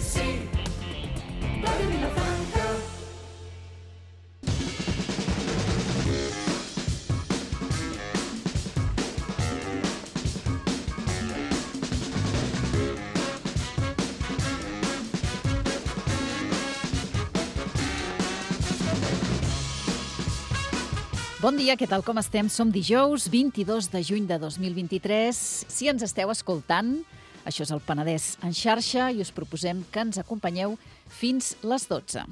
sí, Ràdio Vilafranca. Bon dia, què tal, com estem? Som dijous 22 de juny de 2023. Si ens esteu escoltant, això és el Penedès en xarxa i us proposem que ens acompanyeu fins les 12.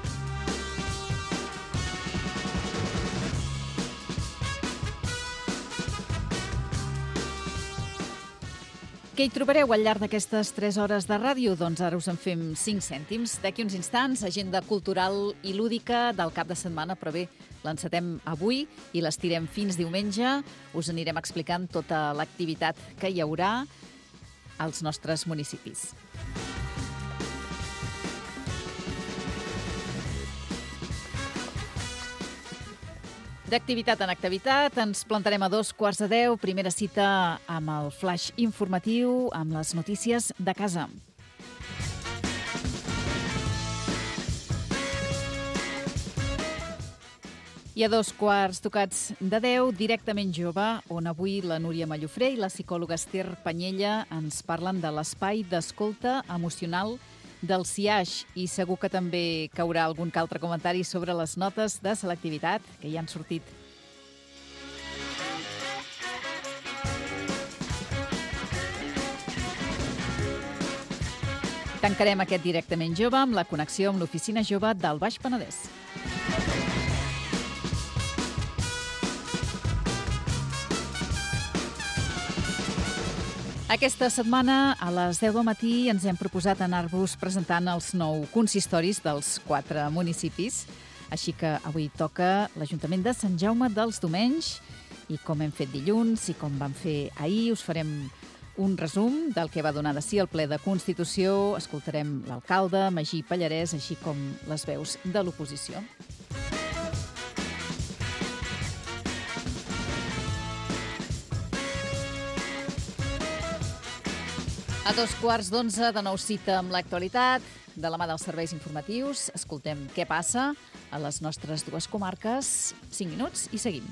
Què hi trobareu al llarg d'aquestes 3 hores de ràdio? Doncs ara us en fem 5 cèntims. D'aquí uns instants, agenda cultural i lúdica del cap de setmana, però bé, l'encetem avui i l'estirem fins diumenge. Us anirem explicant tota l'activitat que hi haurà als nostres municipis. D'activitat en activitat, ens plantarem a 9:15, primera cita amb el flash informatiu, amb les notícies de casa. I a 9:15, directament jove, on avui la Núria Mallofré i la psicòloga Esther Panyella ens parlen de l'espai d'escolta emocional del CIAix, i segur que també caurà algun que altre comentari sobre les notes de selectivitat que hi han sortit. Tancarem aquest directament jove amb la connexió amb l'Oficina Jove del Baix Penedès. Aquesta setmana, a les 10 del matí, ens hem proposat anar-vos presentant els 9 consistoris dels 4 municipis. Així que avui toca l'Ajuntament de Sant Jaume dels Domenys i com hem fet dilluns i com vam fer ahir, us farem un resum del que va donar de si el ple de Constitució. Escoltarem l'alcalde, Magí Pallarès, així com les veus de l'oposició. A 9:15, de nou cita amb l'actualitat, de la mà dels serveis informatius. Escoltem què passa a les nostres dues comarques. 5 minuts i seguim.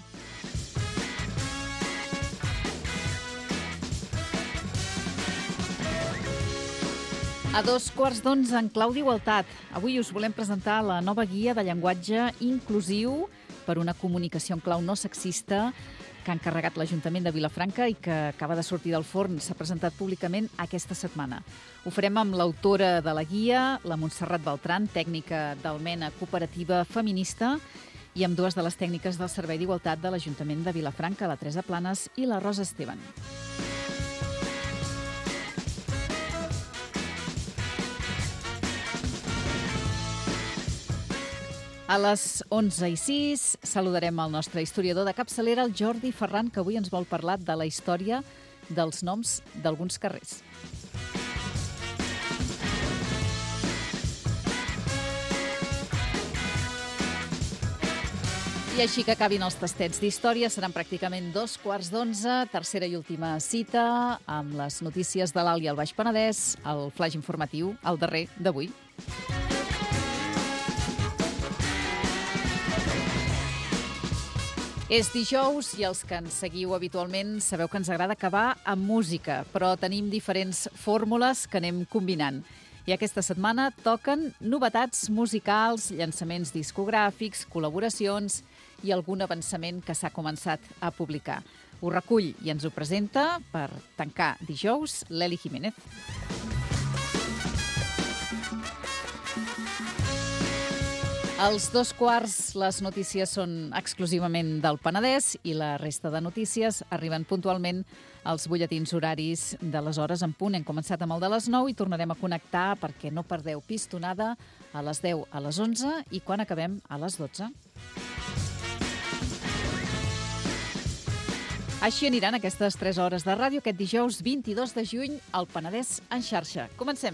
A 9:15, en clau d'igualtat. Avui us volem presentar la nova guia de llenguatge inclusiu per una comunicació en clau no sexista que ha encarregat l'Ajuntament de Vilafranca i que acaba de sortir del forn. S'ha presentat públicament aquesta setmana. Ho farem amb l'autora de la guia, la Montserrat Beltran, tècnica d'Almena Cooperativa Feminista, i amb dues de les tècniques del Servei d'Igualtat de l'Ajuntament de Vilafranca, la Teresa Planes i la Rosa Esteban. A les 11:06 saludarem el nostre historiador de capçalera, el Jordi Ferran, que avui ens vol parlar de la història dels noms d'alguns carrers. I així que acabin els tastets d'història, seran pràcticament 9:15, tercera i última cita amb les notícies de l'Alt i el Baix Penedès, el flaix informatiu, el darrer d'avui. És dijous i els que ens seguiu habitualment sabeu que ens agrada acabar amb música, però tenim diferents fórmules que anem combinant. I aquesta setmana toquen novetats musicals, llançaments discogràfics, col·laboracions i algun avançament que s'ha començat a publicar. Ho recull i ens ho presenta, per tancar dijous, l'Eli Jiménez. Als 2:15 les notícies són exclusivament del Penedès i la resta de notícies arriben puntualment als butlletins horaris de les hores en punt. Hem començat amb el de les 9 i tornarem a connectar perquè no perdeu pistonada a les 10, a les 11 i quan acabem a les 12. Així aniran aquestes 3 hores de ràdio aquest dijous 22 de juny al Penedès en xarxa. Comencem.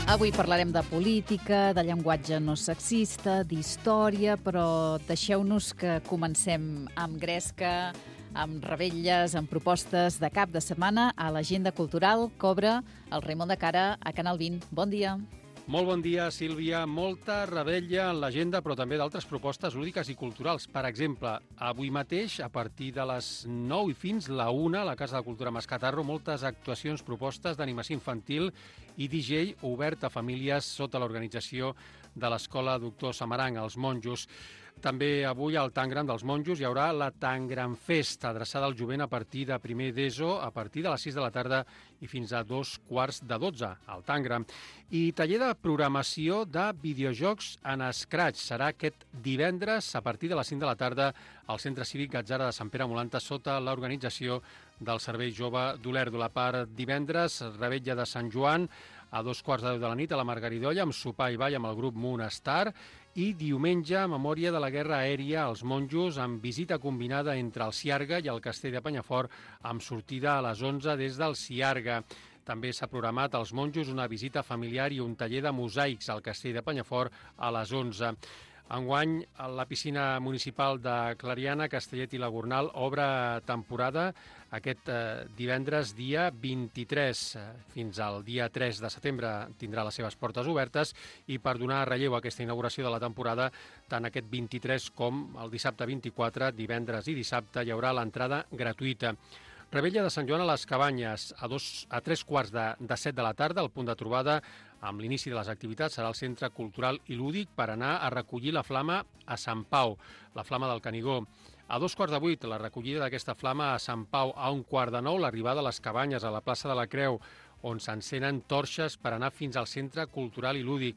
Avui parlarem de política, de llenguatge no sexista, d'història, però deixeu-nos que comencem amb gresca, amb revetlles, amb propostes de cap de setmana a l'agenda cultural que obre el Raimon de Cara a Canal 20. Bon dia. Molt bon dia, Sílvia. Molta revetlla en l'agenda, però també d'altres propostes lúdiques i culturals. Per exemple, avui mateix, a partir de les 9 i fins la 1, a la Casa de Cultura Mascatarro, moltes actuacions, propostes d'animació infantil i DJ obert a famílies sota l'organització de l'Escola Doctor Samaranc, els monjos. També avui al Tangram dels monjos hi haurà la Tangram Fest, adreçada al jovent a partir de primer d'ESO, a partir de les 6 de la tarda i fins a 2:15 al Tangram. I taller de programació de videojocs en Scratch. Serà aquest divendres a partir de les 5 de la tarda al Centre Cívic Gatzara de Sant Pere Molanta sota l'organització del Servei Jove d'Olèrdola. Per divendres, revetlla de Sant Joan, a 2:15 de la nit a la Margaridolla, amb sopar i ball amb el grup Moonestar, i diumenge, memòria de la guerra aèria als monjos, amb visita combinada entre el Ciarga i el Castell de Penyafort, amb sortida a les 11 des del Ciarga. També s'ha programat als monjos una visita familiar i un taller de mosaics al Castell de Penyafort a les 11. Enguany, la piscina municipal de Clariana, Castellet i la Gornal obre temporada aquest divendres, dia 23. Fins al dia 3 de setembre tindrà les seves portes obertes i per donar relleu a aquesta inauguració de la temporada, tant aquest 23 com el dissabte 24, divendres i dissabte, hi haurà l'entrada gratuïta. Revetlla de Sant Joan a les Cabanyes, a 3:15 de la tarda, el punt de trobada amb l'inici de les activitats serà el Centre Cultural i Lúdic per anar a recollir la flama a Sant Pau, la flama del Canigó. A 7:15, la recollida d'aquesta flama a Sant Pau. A 8:45, l'arribada a les Cabanyes, a la plaça de la Creu, on s'encenen torxes per anar fins al Centre Cultural i Lúdic.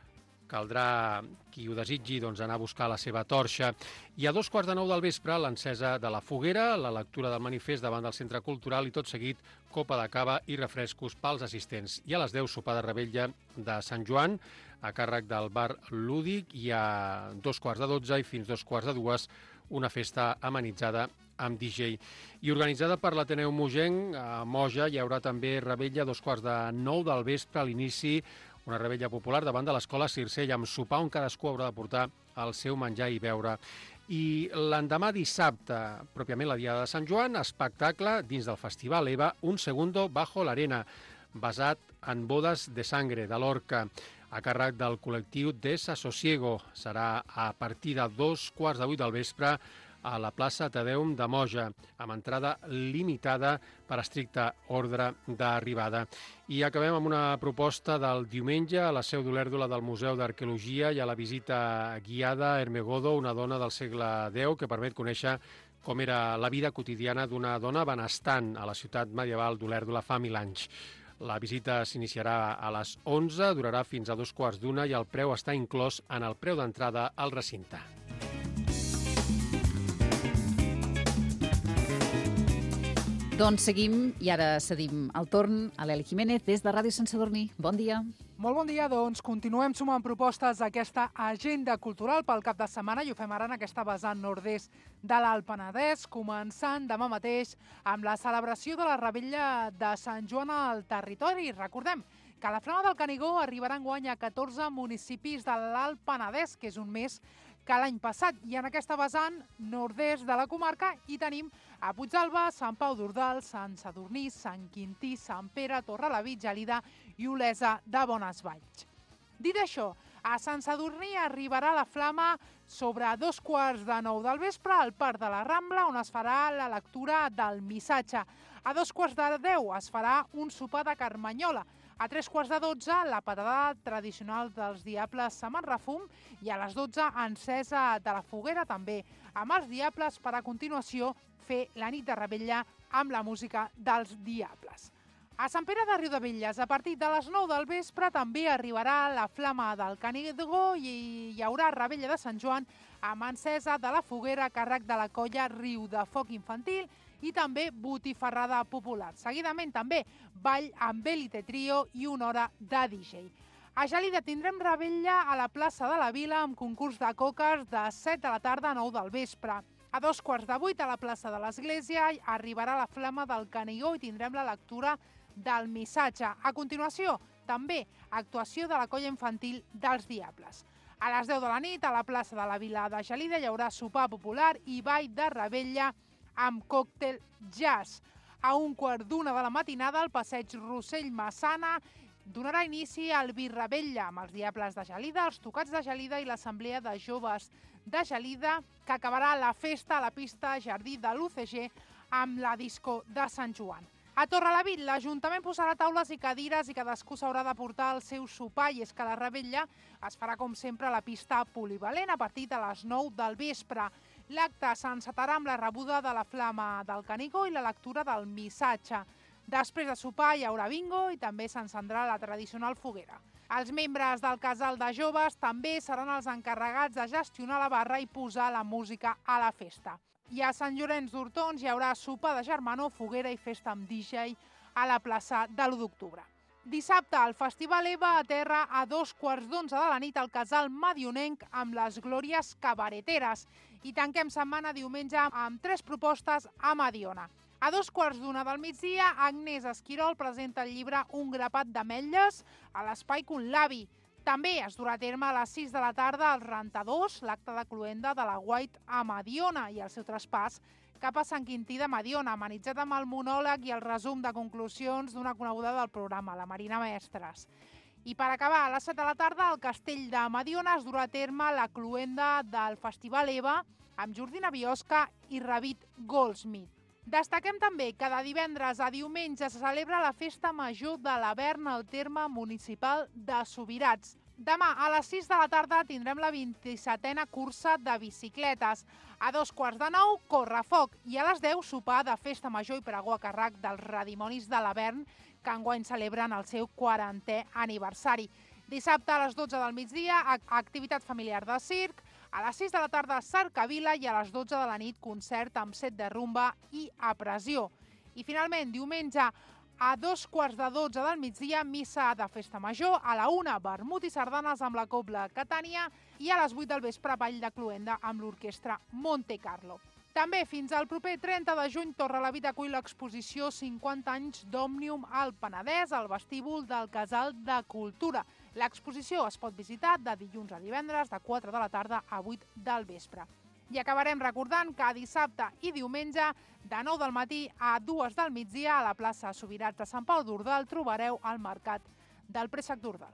Caldrà, qui ho desitgi, anar a buscar la seva torxa. I a 2:15 del vespre, l'encesa de la foguera, la lectura del manifest davant del Centre Cultural i tot seguit copa de cava i refrescos pels assistents. I a les 10, sopar de revetlla de Sant Joan, a càrrec del bar Lúdic, i a 2:15 i fins 2:15, una festa amenitzada amb DJ. I organitzada per l'Ateneu Mogenc, a Moja hi haurà també revetlla a 8:45 del vespre, a l'inici, una revetlla popular davant de l'Escola Circell, amb sopar on cadascú haurà de portar el seu menjar i beure. I l'endemà dissabte, pròpiament la Diada de Sant Joan, espectacle dins del Festival EVA, Un segundo bajo l'arena, basat en bodes de sangre de Lorca, a càrrec del col·lectiu Desasosiego. Serà a partir de 7:15 del vespre a la plaça Tadeum de Moja, amb entrada limitada per estricte ordre d'arribada. I acabem amb una proposta del diumenge a la seu d'Olèrdola del Museu d'Arqueologia i a la visita guiada a Hermegodo, una dona del segle X, que permet conèixer com era la vida quotidiana d'una dona benestant a la ciutat medieval d'Olèrdola fa 1000 anys. La visita s'iniciarà a les 11, durarà fins a 2:15 i el preu està inclòs en el preu d'entrada al recinte. Doncs seguim i ara cedim el torn a l'Eli Jiménez des de Ràdio Sant Sadurní. Bon dia. Molt bon dia, doncs continuem sumant propostes a aquesta agenda cultural pel cap de setmana i ho fem ara en aquesta vessant nord-est de l'Alt Penedès, començant demà mateix amb la celebració de la revetlla de Sant Joan al territori. Recordem que la Flama del Canigó arribarà enguany a 14 municipis de l'Alt Penedès, que és un més que l'any passat, i en aquesta vessant nord-est de la comarca hi tenim a Puigdàlber, Sant Pau d'Ordal, Sant Sadurní, Sant Quintí, Sant Pere, Torrelavit, Gelida i Olesa de Bonesvalls. Dit això, a Sant Sadurní arribarà la Flama sobre 8:15 del vespre al Parc de la Rambla, on es farà la lectura del missatge. A 2:10 es farà un sopar de carmanyola. A 3:15, la patada tradicional dels Diables amb en refum i a les 12, encesa de la foguera també amb els Diables per a continuació fer la nit de revetlla amb la música dels Diables. A Sant Pere de Riudebitlles, a partir de les 9 del vespre, també arribarà la Flama del Canigó i hi haurà revetlla de Sant Joan amb encesa de la foguera a càrrec de la colla Riu de Foc Infantil i també botifarrada popular. Seguidament també ball amb Elite Trio i una hora de DJ. A Gelida tindrem revetlla a la plaça de la Vila amb concurs de coques de 7 de la tarda a 9 del vespre. A 7:15 a la plaça de l'Església arribarà la Flama del Canigó i tindrem la lectura del missatge. A continuació, També actuació de la colla infantil dels Diables. A les 10 de la nit, a la plaça de la Vila de Gelida, hi haurà sopar popular i ball de revetlla amb còctel jazz. A 1:15 de la matinada, al passeig Rossell Massana, donarà inici al Birrevetlla amb els Diables de Gelida, els Tocats de Gelida i l'Assemblea de Joves de Gelida, que acabarà la festa a la pista Jardí de l'UCG amb la disco de Sant Joan. A Torrelavit, l'Ajuntament posarà taules i cadires i cadascú s'haurà de portar el seu sopar, i és que la revetlla es farà com sempre a la pista polivalent a partir de les 9 del vespre. L'acte s'encetarà amb la rebuda de la flama del Canigó i la lectura del missatge. Després de sopar hi haurà bingo i també s'encendrà la tradicional foguera. Els membres del casal de joves també seran els encarregats de gestionar la barra i posar la música a la festa. I a Sant Llorenç d'Hortons hi haurà sopar de germanor, foguera i festa amb DJ a la plaça de l'1 d'octubre. Dissabte, el Festival EVA aterra a 11:15 de la nit al casal madionenc amb les glòries cabareteres. I tanquem setmana diumenge amb 3 propostes a Mediona. A 2:15 del migdia, Agnès Esquirol presenta el llibre Un grapat d'ametlles a l'Espai Conlavi. També es durà a terme a les 6 de la tarda als Rentadors, l'acte de cloenda de la White a Mediona i el seu traspàs cap a Sant Quintí de Mediona, amenitzat amb el monòleg i el resum de conclusions d'una coneguda del programa, la Marina Mestres. I per acabar, a les 7 de la tarda, al Castell de Mediona es durà a terme la cloenda del Festival EVA amb Jordina Biosca i Ravit Goldsmith. Destaquem també que de divendres a diumenge se celebra la Festa Major de l'Avern al terme municipal de Subirats. Demà a les 6 de la tarda tindrem la 27a cursa de bicicletes. A 8:45, correfoc, i a les 10 sopar de Festa Major i pregó a càrrec dels Redimonis de l'Avern, que enguany celebren el seu 40è aniversari. Dissabte a les 12 del migdia, activitat familiar de circ. A les 6 de la tarda, cercavila, i a les 12 de la nit, concert amb set de rumba i a pressió. I finalment, diumenge, a 2:15 del migdia, missa de Festa Major, a la 1, vermut i sardanes amb la Cobla Catània, i a les 8 del vespre, ball de cloenda amb l'orquestra Monte Carlo. També fins al proper 30 de juny, Torrelavit acull l'exposició 50 anys d'Òmnium al Penedès al vestíbul del Casal de Cultura. L'exposició es pot visitar de dilluns a divendres, de 4 de la tarda a 8 del vespre. I acabarem recordant que dissabte i diumenge, de 9 del matí a 2 del migdia, a la plaça Subirats de Sant Pau d'Ordal, trobareu el mercat del Préssec d'Ordal.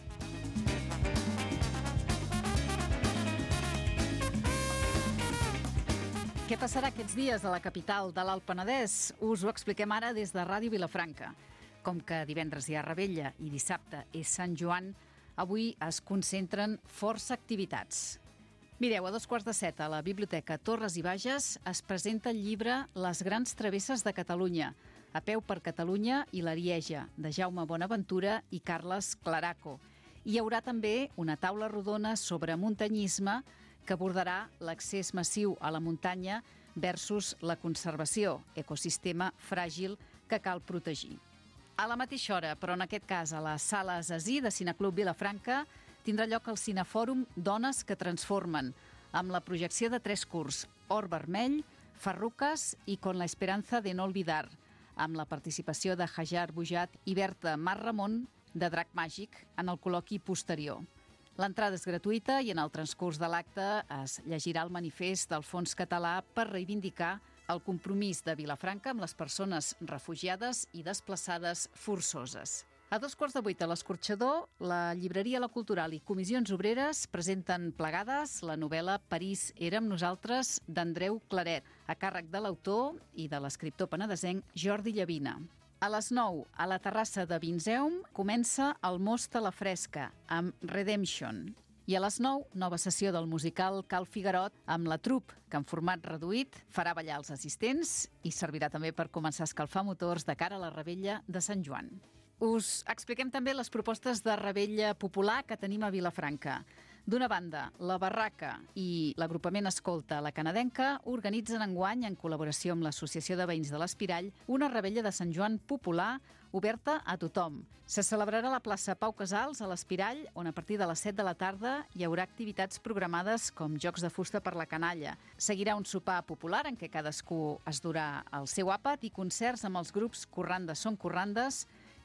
Què passarà aquests dies a la capital de l'Alt Penedès? Us ho expliquem ara des de Ràdio Vilafranca. Com que divendres hi ha revetlla i dissabte és Sant Joan, avui es concentren força activitats. Mireu, a 6:45 a la Biblioteca Torres i Bages es presenta el llibre Les grans travesses de Catalunya, A peu per Catalunya i l'Arieja, de Jaume Bonaventura i Carles Claraco. Hi haurà també una taula rodona sobre muntanyisme que abordarà l'accés massiu a la muntanya versus la conservació, ecosistema fràgil que cal protegir. A la mateixa hora, però en aquest cas a la Sala Assassí de Cineclub Vilafranca, tindrà lloc el Cinefòrum Dones que Transformen, amb la projecció de 3 curts, Or Vermell, Farruques i Con la Esperanza de no olvidar, amb la participació de Hajar Bujat i Berta Mar Ramon, de Drac Màgic, en el col·loqui posterior. L'entrada és gratuïta i en el transcurs de l'acte es llegirà el manifest del Fons Català per reivindicar el compromís de Vilafranca amb les persones refugiades i desplaçades forçoses. A 7:45 a l'Escorxador, la Llibreria La Cultural i Comissions Obreres presenten plegades la novel·la París era amb nosaltres d'Andreu Claret, a càrrec de l'autor i de l'escriptor penedesenc Jordi Llavina. A les 9, a la terrassa de Vinzeum, comença El most a la fresca, amb Redemption. I a les 9, nova sessió del musical Cal Figuerot amb la trup, que en format reduït farà ballar els assistents i servirà també per començar a escalfar motors de cara a la revetlla de Sant Joan. Us expliquem també les propostes de revetlla popular que tenim a Vilafranca. D'una banda, la Barraca i l'agrupament Escolta la Canadenca organitzen enguany, en col·laboració amb l'Associació de Veïns de l'Espirall, una revetlla de Sant Joan popular oberta a tothom. Se celebrarà a la plaça Pau Casals, a l'Espirall, on a partir de les 7 de la tarda hi haurà activitats programades com jocs de fusta per la canalla. Seguirà un sopar popular en què cadascú es durà el seu àpat i concerts amb els grups Corrandes són Corrandes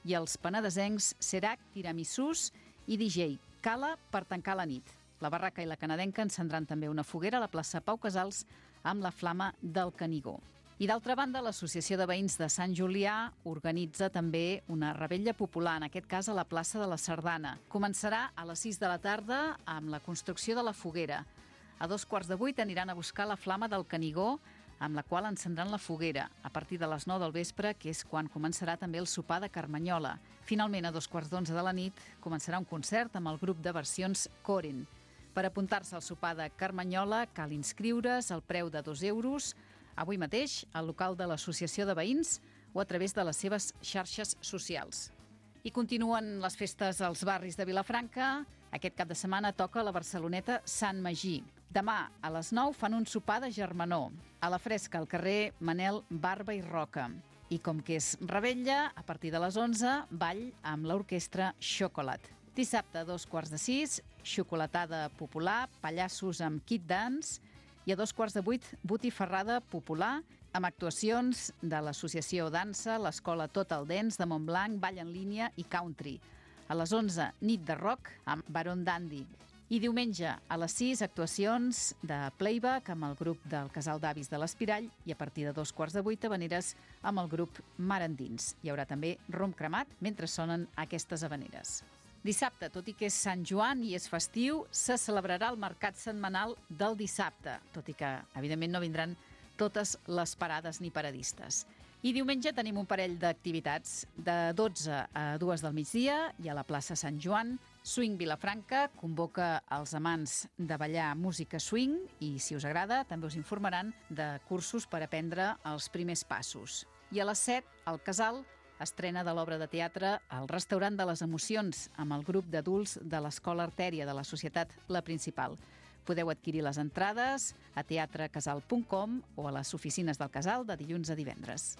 i els penedesencs Serac, Tiramisús i DJ Cala per tancar la nit. La Barraca i la Canadenca encendran també una foguera a la plaça Pau Casals amb la flama del Canigó. I d'altra banda, l'Associació de Veïns de Sant Julià organitza també una revetlla popular, en aquest cas a la plaça de la Sardana. Començarà a les 6 de la tarda amb la construcció de la foguera. A 7:45 aniran a buscar la flama del Canigó, amb la qual encendran la foguera, a partir de les 9 del vespre, que és quan començarà també el sopar de Carmanyola. Finalment, a 2:15 de la nit, començarà un concert amb el grup de versions Coren. Per apuntar-se al sopar de Carmanyola cal inscriure's al preu de 2 euros, avui mateix al local de l'Associació de Veïns o a través de les seves xarxes socials. I continuen les festes als barris de Vilafranca. Aquest cap de setmana toca la Barceloneta Sant Magí. Demà a les 9 fan un sopar de germanor, a la fresca al carrer Manel Barba i Roca. I com que és revetlla, a partir de les 11, ball amb l'orquestra Xocolat. Dissabte a 5:45, xocolatada popular, pallassos amb kit dance, i a 7:45, botifarrada popular amb actuacions de l'Associació Dansa, l'Escola Total Dance de Montblanc, ball en línia i country. A les 11, nit de rock amb Baron Dandy. I diumenge a les 6, actuacions de playback amb el grup del Casal d'Avis de l'Espirall i a partir de 7:15, habaneres amb el grup Mar Endins. Hi haurà també rom cremat mentre sonen aquestes habaneres. Dissabte, tot i que és Sant Joan i és festiu, se celebrarà el mercat setmanal del dissabte, tot i que, evidentment, no vindran totes les parades ni paradistes. I diumenge tenim un parell d'activitats. De 12 a 2 del migdia i a la plaça Sant Joan, Swing Vilafranca convoca els amants de ballar música swing i, si us agrada, també us informaran de cursos per aprendre els primers passos. I a les 7, al Casal, estrena de l'obra de teatre El restaurant de les emocions amb el grup d'adults de l'Escola Artèria de la Societat La Principal. Podeu adquirir les entrades a teatrecasal.com o a les oficines del Casal de dilluns a divendres.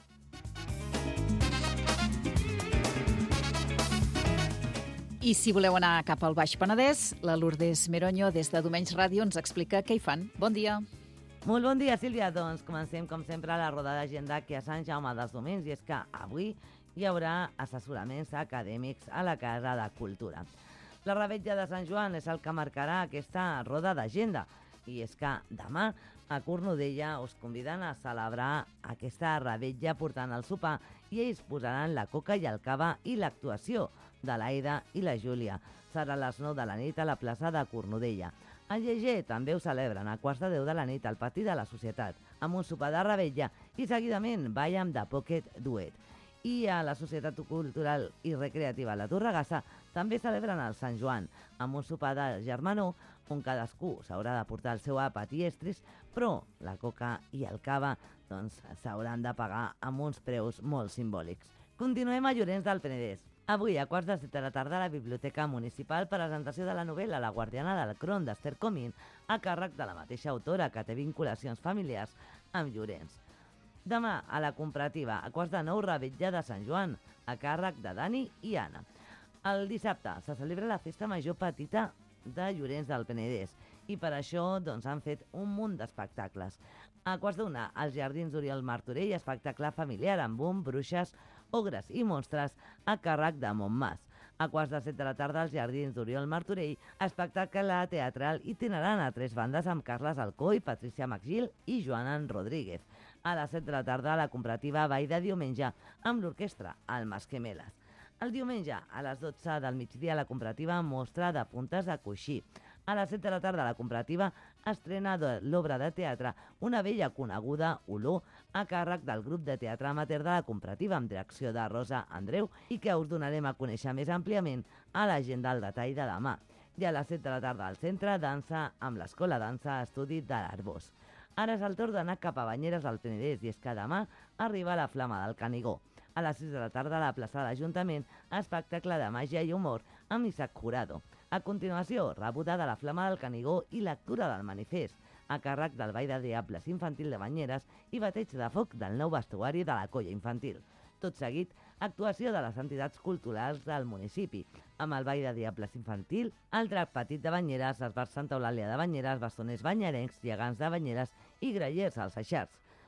I si voleu anar cap al Baix Penedès, la Lourdes Meroño des de Domenys Ràdio ens explica què hi fan. Bon dia. Molt bon dia, Sílvia. Doncs comencem, com sempre, la roda d'agenda aquí a Sant Jaume dels Domenys, i és que avui hi haurà assessoraments acadèmics a la Casa de Cultura. La revetlla de Sant Joan és el que marcarà aquesta roda d'agenda, i és que demà a Cornudella us conviden a celebrar aquesta revetlla portant el sopar i ells posaran la coca i el cava i l'actuació de l'Aida i la Júlia. Serà a les 9 de la nit a la plaça de Cornudella. A Lleger també ho celebren a 9:15 de la nit al pati de la Societat, amb un sopar de revetlla i seguidament ball amb The Pocket Duet. I a la Societat Cultural i Recreativa La Torregassa també celebren el Sant Joan, amb un sopar de germanor on cadascú s'haurà de portar el seu àpat i estris, però la coca i el cava s'hauran de pagar amb uns preus molt simbòlics. Continuem a Llorenç del Penedès. Avui, a 7:15 de la tarda, a la Biblioteca Municipal, presentació de la novel·la La guardiana del Cron d'Esther Comín, a càrrec de la mateixa autora, que té vinculacions familiars amb Llorenç. Demà, a la Comparativa, a 8:45, revetlla de Sant Joan, a càrrec de Dani i Anna. El dissabte se celebra la Festa Major Petita de Llorenç del Penedès i per això han fet un munt d'espectacles. A 1:15, als Jardins d'Oriol Martorell, espectacle familiar amb boom, bruixes, ogres i monstres a càrrec de Montmàs. A 7:15 de la tarda, als Jardins d'Oriol Martorell, espectacle teatral itinerant a 3 bandes amb Carles Alcoi, Patricia Magil i Joanan Rodríguez. A les 7 de la tarda, a la Comparativa ball de diumenge amb l'orquestra Almas Gemelas. El diumenge, a les 12 del migdia, a la Comparativa mostra de puntes de coixí. A les 7 de la tarda, a la Comparativa estrena l'obra de teatre Una vella coneguda, Olor, a càrrec del grup de teatre amateur de la Comparativa, amb direcció de Rosa Andreu, i que us donarem a conèixer més àmpliament a l'agenda al detall de demà. I a les 7 de la tarda, al centre, dansa amb l'Escola Dansa Estudi de l'Arbós. Ara és el torn d'anar cap a Banyeres del Penedès, i és que demà arriba la Flama del Canigó. A les 6 de la tarda, a la plaça de l'Ajuntament, espectacle de màgia i humor amb Isaac Jurado. A continuació, rebuda de la Flama del Canigó i lectura del manifest, a càrrec del Ball de Diables Infantil de Banyeres i bateig de foc del nou vestuari de la colla infantil. Tot seguit, actuació de les entitats culturals del municipi, amb el Ball de Diables Infantil, el Drac Petit de Banyeres, l'esbart Santa Eulàlia de Banyeres, bastoners banyerencs, gegants de Banyeres i grallers als Aixars.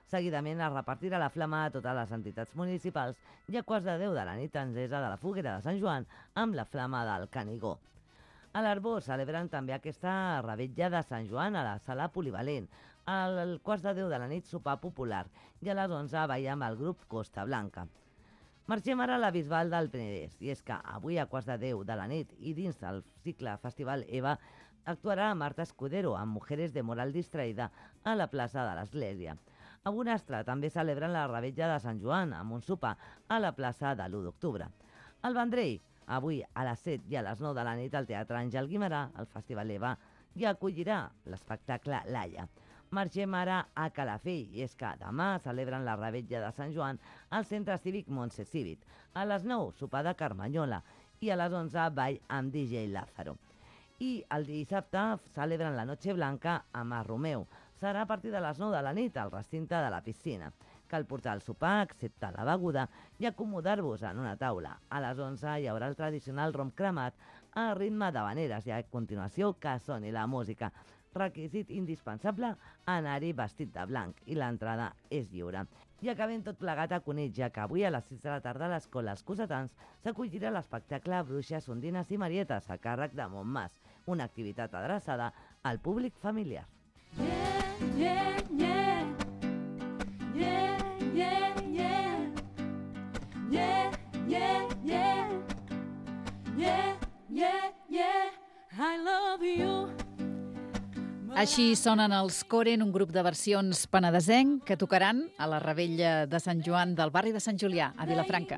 Seguidament es repartirà la flama a totes les entitats municipals i a 9:15 de la nit encesa de la foguera de Sant Joan amb la flama del Canigó. A l'Arbós celebren també aquesta revetlla de Sant Joan a la sala polivalent. Al 9:15 de la nit sopar popular i a les 11 ballar amb el grup Costa Blanca. Marxem ara a la Bisbal del Penedès, i és que avui a 9:15 de la nit i dins del cicle Festival EVA actuarà Marta Escudero amb Mujeres de Moral Distraïda a la plaça de l'Església. A Bonastre també celebren la revetlla de Sant Joan amb un sopar a la plaça de l'1 d'octubre. Al Vendrell, avui a les 7 i a les 9 de la nit al Teatre Àngel Guimerà, el Festival EVA, i acollirà l'espectacle Laia. Marxem ara a Calafell, i és que demà celebren la revetlla de Sant Joan al Centre Cívic Montse Cívic. A les 9, sopar de Carmanyola, i a les 11, ball amb DJ Lázaro. I el dissabte celebren la Noche Blanca amb a Romeu. Serà a partir de les 9 de la nit al recinte de la piscina. Cal portar el sopar, excepte la beguda, i acomodar-vos en una taula. A les 11 hi haurà el tradicional rom cremat a ritme d'havaneres i a continuació que soni la música. Requisit indispensable, anar-hi vestit de blanc i l'entrada és lliure. I acabem tot plegat a Cunit, ja que avui a les 6 de la tarda a l'Escola Els Cosetans s'acollirà l'espectacle Bruixes, Ondines i Marietes a càrrec de Montmas, una activitat adreçada al públic familiar. Yeah, yeah, yeah, yeah, yeah, yeah, yeah, yeah, yeah, yeah, yeah, I love you. Així sonen els Coren, un grup de versions penedesenc que tocaran a la revetlla de Sant Joan del barri de Sant Julià, a Vilafranca.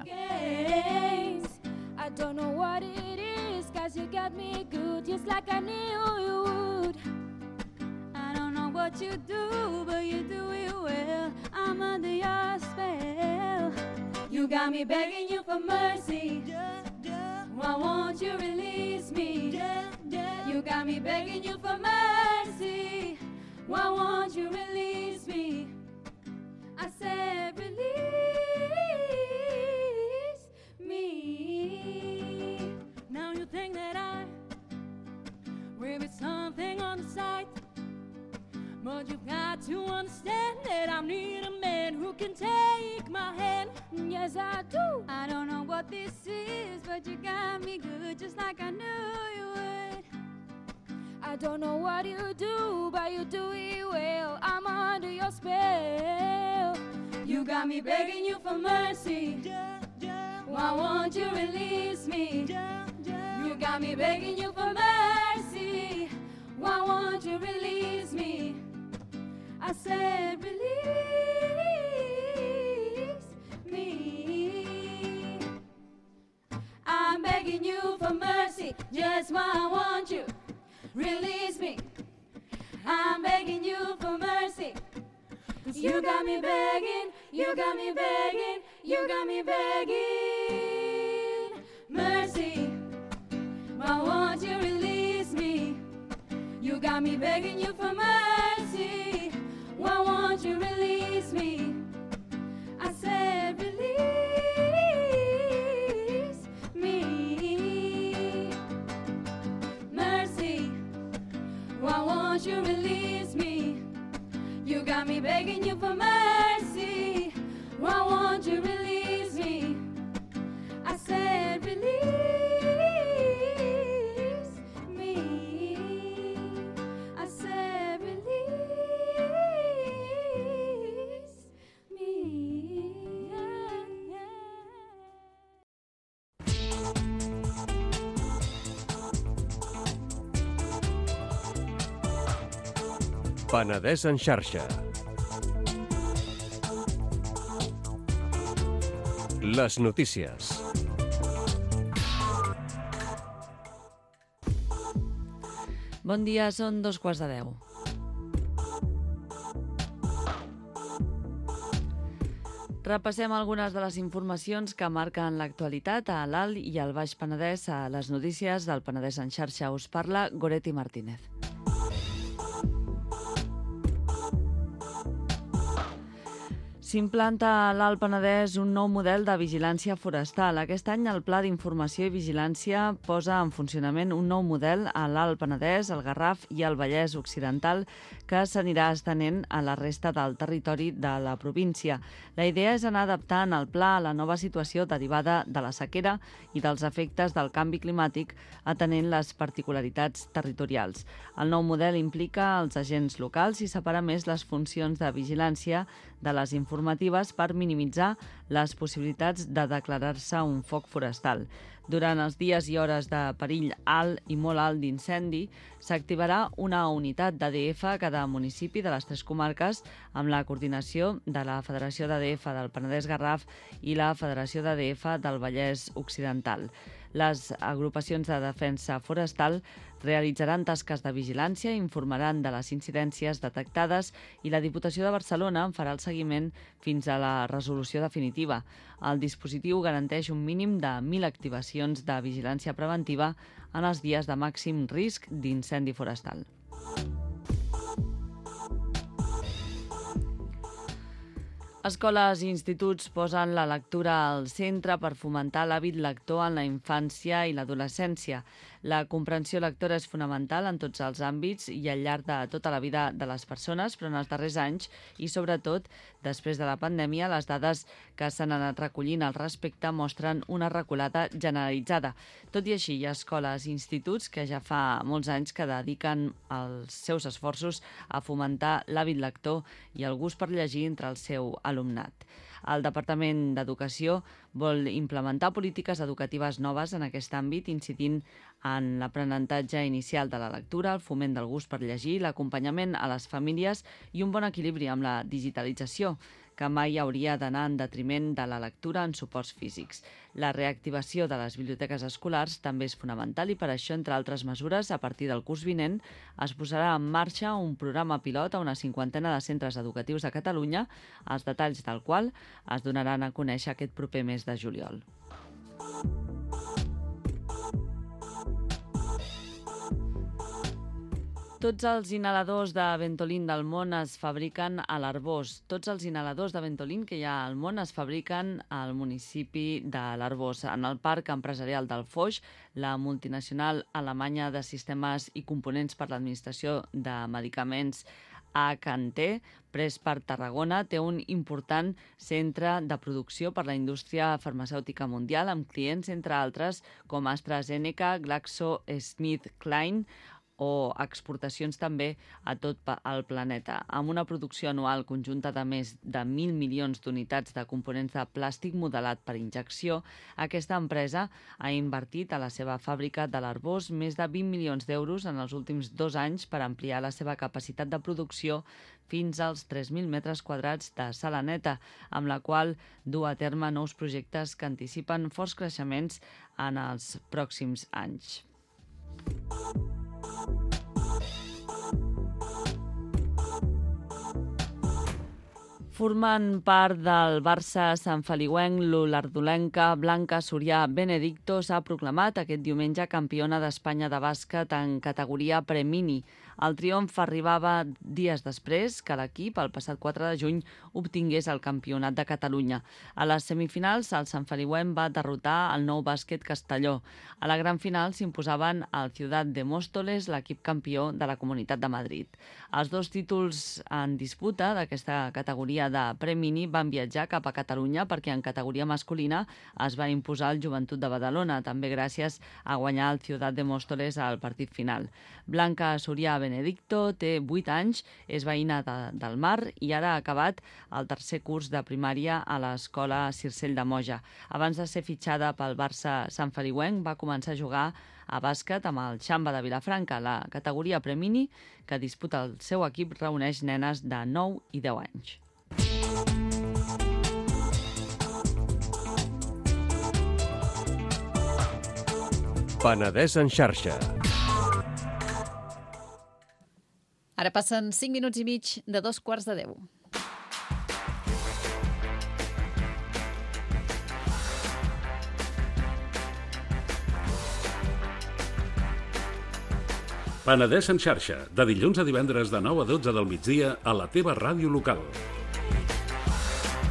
I don't know what it is, 'cause you got me good, just like I knew you would. I don't know what you do, but you do it well. I'm under your spell. You got me begging you for mercy. Why won't you release me? You got me begging you for mercy. Why won't you release me? I said release me. Now you think that with something on the side, but you've got to understand that I need a man who can take my hand. Yes, I do. I don't know what this is, but you got me good, just like I knew you would. I don't know what you do, but you do it well. I'm under your spell. You got me begging you for mercy. Why won't you release me? You got me begging you for mercy. Why won't you release me? I said release me. I'm begging you for mercy. Just why won't you release me? I'm begging you for mercy. 'Cause you got me begging, you got me begging, you got me begging mercy. Why won't you release me? You got me begging you for mercy. Why won't you release me? I said release me. Mercy. Why won't you release me? You got me begging you for mercy. Why won't you release me? I said release me. I said release me. Yeah, yeah. Penedès en xarxa. Les notícies. Bon dia, són 9:15. Repassem algunes de les informacions que marquen l'actualitat a l'Alt i al Baix Penedès a les notícies del Penedès en xarxa. Us parla Goretti Martínez. S'implanta a l'Alt Penedès un nou model de vigilància forestal. Aquest any el Pla d'Informació i Vigilància posa en funcionament un nou model a l'Alt Penedès, el Garraf i el Vallès Occidental que s'anirà estenent a la resta del territori de la província. La idea és anar adaptant el pla a la nova situació derivada de la sequera i dels efectes del canvi climàtic, atenent les particularitats territorials. El nou model implica els agents locals i separa més les funcions de vigilància de les informatives per minimitzar les possibilitats de declarar-se un foc forestal. Durant els dies i hores de perill alt i molt alt d'incendi, s'activarà una unitat d'ADF a cada municipi de les 3 comarques amb la coordinació de la Federació d'ADF del Penedès Garraf i la Federació d'ADF del Vallès Occidental. Les agrupacions de defensa forestal realitzaran tasques de vigilància, informaran de les incidències detectades i la Diputació de Barcelona en farà el seguiment fins a la resolució definitiva. El dispositiu garanteix un mínim de 1.000 activacions de vigilància preventiva en els dies de màxim risc d'incendi forestal. Escoles i instituts posen la lectura al centre per fomentar l'hàbit lector en la infància i l'adolescència. La comprensió lectora és fonamental en tots els àmbits i al llarg de tota la vida de les persones, però en els darrers anys i sobretot després de la pandèmia, les dades que s'han anat recollint al respecte mostren una reculada generalitzada. Tot i així, hi ha escoles i instituts que ja fa molts anys que dediquen els seus esforços a fomentar l'hàbit lector i el gust per llegir entre el seu alumnat. El Departament d'Educació vol implementar polítiques educatives noves en aquest àmbit, incidint en l'aprenentatge inicial de la lectura, el foment del gust per llegir, l'acompanyament a les famílies i un bon equilibri amb la digitalització, que mai hauria d'anar en detriment de la lectura en suports físics. La reactivació de les biblioteques escolars també és fonamental i per això, entre altres mesures, a partir del curs vinent es posarà en marxa un programa pilot a una 50ena de centres educatius de Catalunya, els detalls del qual es donaran a conèixer aquest proper mes de juliol. Tots els inhaladors de Ventolin del món es fabriquen a l'Arboç. Tots els inhaladors de Ventolin que hi ha al món es fabriquen al municipi de l'Arboç. En el parc empresarial del Foix, la multinacional alemanya de sistemes i components per l'administració de medicaments H&T, pres per Tarragona, té un important centre de producció per la indústria farmacèutica mundial amb clients, entre altres, com AstraZeneca, GlaxoSmithKline, o exportacions també a tot el planeta. Amb una producció anual conjunta de més de 1.000 milions d'unitats de components de plàstic modelat per injecció, aquesta empresa ha invertit a la seva fàbrica de l'Arboç més de 20 milions d'euros en els últims 2 anys per ampliar la seva capacitat de producció fins als 3.000 metres quadrats de sala neta, amb la qual du a terme nous projectes que anticipen forts creixements en els pròxims anys. Formant part del Barça santfeliuenc, l'olardolenca Blanca Surià Benedicto s'ha proclamat aquest diumenge campiona d'Espanya de bàsquet en categoria premini. El triomf arribava dies després que l'equip, el passat 4 de juny, obtingués el Campionat de Catalunya. A les semifinals, el santfeliuenc va derrotar el Nou Bàsquet Castelló. A la gran final s'imposaven el Ciutat de Móstoles, l'equip campió de la Comunitat de Madrid. Els 2 títols en disputa d'aquesta categoria de premini van viatjar cap a Catalunya perquè en categoria masculina es va imposar el Joventut de Badalona, també gràcies a guanyar el Ciutat de Móstoles al partit final. Blanca Surià Benedicto té 8 anys, és veïna del Mar i ara ha acabat el 3è curs de primària a l'escola Circell de Moja. Abans de ser fitxada pel Barça santfeliuenc, va començar a jugar a bàsquet amb el Xamba de Vilafranca. La categoria premini que disputa el seu equip reuneix nenes de 9 i 10 anys. Penedès en xarxa. Ara passen 5 minuts i mig de 2:15. Penedès en xarxa, de dilluns a divendres de 9 a 12 del migdia a la teva ràdio local.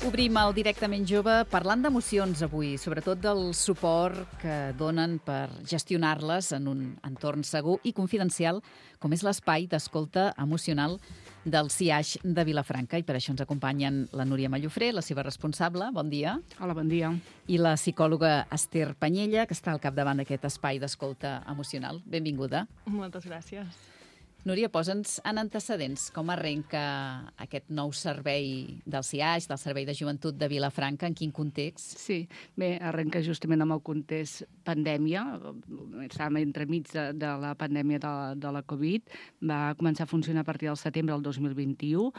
Obrim el Directament Jove parlant d'emocions avui, sobretot del suport que donen per gestionar-les en un entorn segur i confidencial, com és l'espai d'escolta emocional del CIAix de Vilafranca. I per això ens acompanyen la Núria Mallofré, la seva responsable. Bon dia. Hola, bon dia. I la psicòloga Esther Panyella, que està al capdavant d'aquest espai d'escolta emocional. Benvinguda. Moltes gràcies. Núria, posa'ns en antecedents com arrenca aquest nou servei del CIAix, del Servei de Joventut de Vilafranca, en quin context? Sí, bé, arrenca justament amb el context pandèmia, estàvem entremig de la pandèmia de la Covid, va començar a funcionar a partir del setembre del 2021,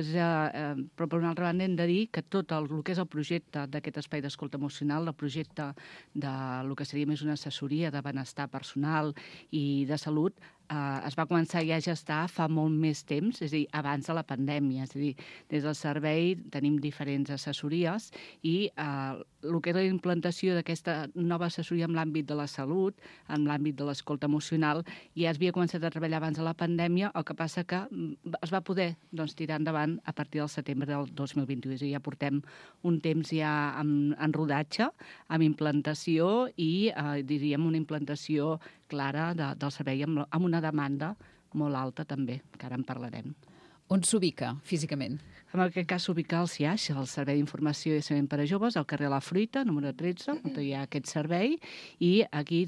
però per una altra banda hem de dir que tot el que és el projecte d'aquest espai d'escolta emocional, el projecte del que seria més una assessoria de benestar personal i de salut, es va començar ja a gestar fa molt més temps, és a dir, abans de la pandèmia. És a dir, des del servei tenim diferents assessories i el que és la implantació d'aquesta nova assessoria en l'àmbit de la salut, en l'àmbit de l'escolta emocional, ja es havia començat a treballar abans de la pandèmia, el que passa que es va poder tirar endavant a partir del setembre del 2021. És a dir, ja portem un temps ja en rodatge, amb implantació i diríem una implantació clara del servei amb una demanda molt alta també, que ara en parlarem. On s'ubica físicament? En aquest cas s'ubica al CIAix, el Servei d'Informació i Assessorament per a Joves, al carrer La Fruita, número 13, on hi ha aquest servei, i aquí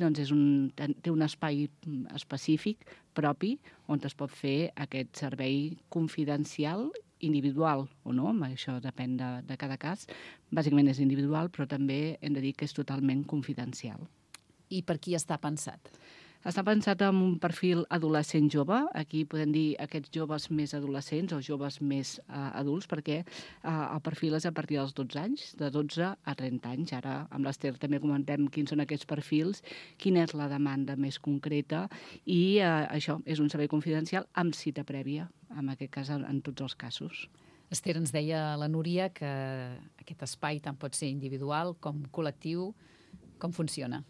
té un espai específic propi on es pot fer aquest servei confidencial individual o no, això depèn de cada cas. Bàsicament és individual, però també hem de dir que és totalment confidencial. I per qui està pensat? Està pensat amb un perfil adolescent jove. Aquí podem dir aquests joves més adolescents o joves més adults, perquè el perfil és a partir dels 12 anys, de 12 a 30 anys. Ara amb l'Esther també comentem quins són aquests perfils, quina és la demanda més concreta i això és un servei confidencial amb cita prèvia, en aquest cas en tots els casos. Esther, ens deia la Núria que aquest espai tant pot ser individual com col·lectiu. Com funciona?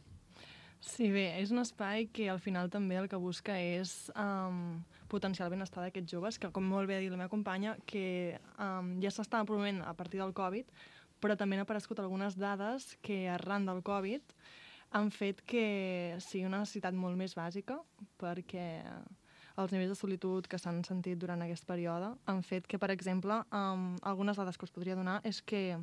Sí, bé, és un espai que al final també el que busca és potenciar el benestar d'aquests joves, que com molt bé ha dit la meva companya, que ja s'estan promovent a partir del Covid, però també han aparegut algunes dades que arran del Covid han fet que sigui una necessitat molt més bàsica, perquè els nivells de solitud que s'han sentit durant aquest període han fet que, per exemple, algunes dades que us podria donar és que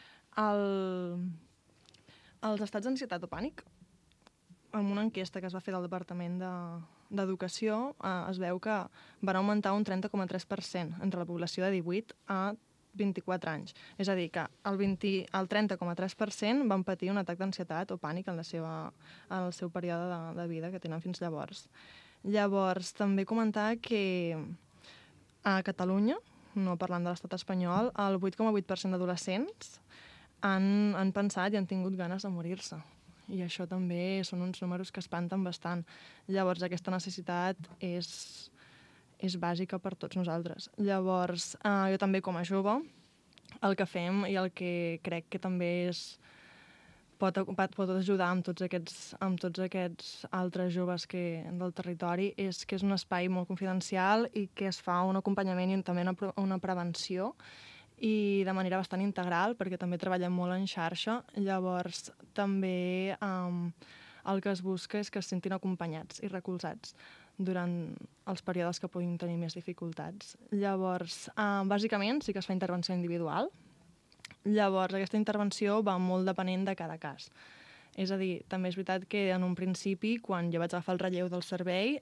els estats d'ansietat o pànic, en una enquesta que es va fer del Departament d'Educació, es veu que van augmentar un 30,3% entre la població de 18 a 24 anys. És a dir, que el 30,3% van patir un atac d'ansietat o pànic en el seu període de vida que tenen fins llavors. Llavors, també comentar que a Catalunya, no parlant de l'estat espanyol, el 8,8% d'adolescents han pensat i han tingut ganes de morir-se. I això també són uns números que espanten bastant. Llavors, aquesta necessitat és bàsica per tots nosaltres. Llavors, jo també com a jove, el que fem i el que crec que també pot ajudar amb tots aquests altres joves del territori és que és un espai molt confidencial i que es fa un acompanyament i també una prevenció i de manera bastant integral, perquè també treballem molt en xarxa. Llavors, també el que es busca és que es sentin acompanyats i recolzats durant els períodes que puguin tenir més dificultats. Llavors, bàsicament, sí que es fa intervenció individual. Llavors, aquesta intervenció va molt depenent de cada cas. És a dir, també és veritat que en un principi, quan jo vaig agafar el relleu del servei,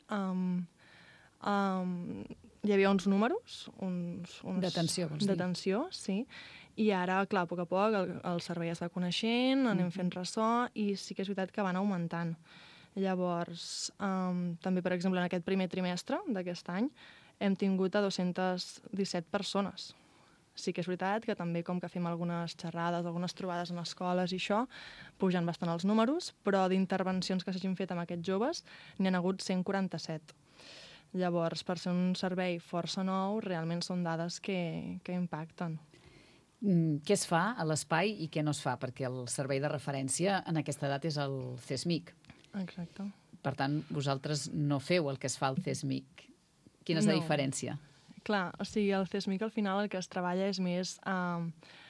hi havia uns números, d'atenció, vols dir? D'atenció, sí. I ara, clar, a poc el servei es va coneixent, anem fent ressò i sí que és veritat que van augmentant. Llavors, també, per exemple, en aquest primer trimestre d'aquest any hem tingut a 217 persones. Sí que és veritat que també, com que fem algunes xerrades, algunes trobades en escoles i això, pugen bastant els números, però d'intervencions que s'hagin fet amb aquests joves n'hi ha hagut 147. Llavors, per ser un servei força nou, realment són dades que impacten. Què es fa a l'espai i què no es fa? Perquè el servei de referència en aquesta edat és el CESMIC. Exacte. Per tant, vosaltres no feu el que es fa al CESMIC. Quina és la diferència? Clar, o sigui, el CESMIC al final el que es treballa és més